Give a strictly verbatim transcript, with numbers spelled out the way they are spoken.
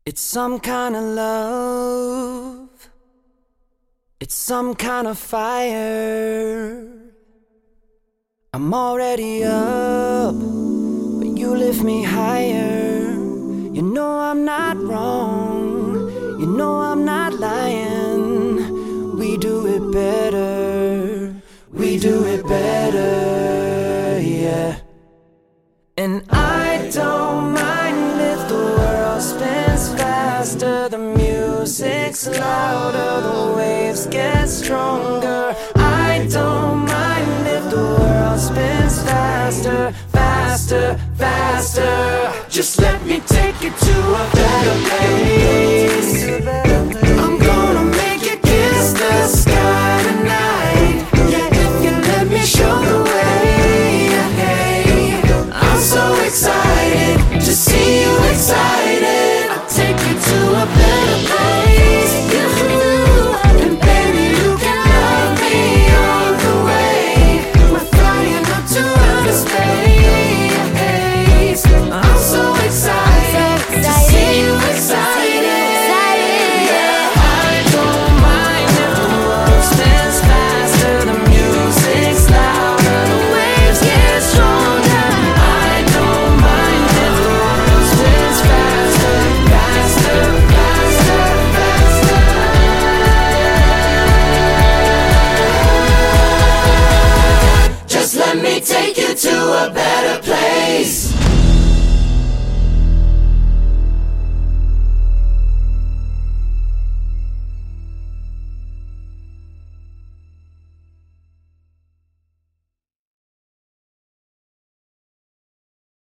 It's some kind of love. It's some kind of fire. I'm already up, but you lift me higher. You know I'm not wrong. You know I'm not lying. We do it better. We do it better, yeah. And I don't mind if the world spins faster, the music's louder, the waves get stronger. I don't mind if the world spins faster, faster, faster. Just let